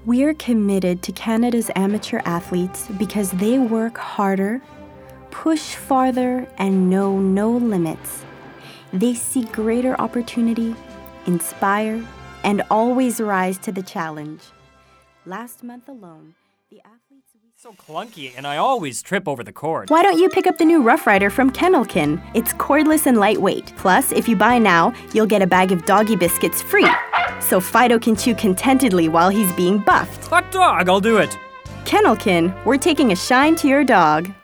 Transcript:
We're committed to Canada's amateur athletes because they work harder, push farther, and know no limits. They seek greater opportunity, inspire, and always rise to the challenge. Last month alone, the athletes... So clunky, and I always trip over the cord. Why don't you pick up the new Rough Rider from Kennelkin? It's cordless and lightweight. Plus, if you buy now, you'll get a bag of doggy biscuits free. So Fido can chew contentedly while he's being buffed. Hot dog, I'll do it. Kennelkin, we're taking a shine to your dog.